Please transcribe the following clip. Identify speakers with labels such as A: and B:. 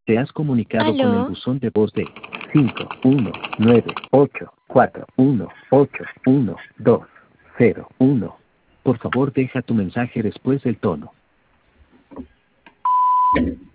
A: Te has comunicado con el
B: ¿Aló?
A: buzón de voz de 51984181201. Por favor, deja tu mensaje después del tono.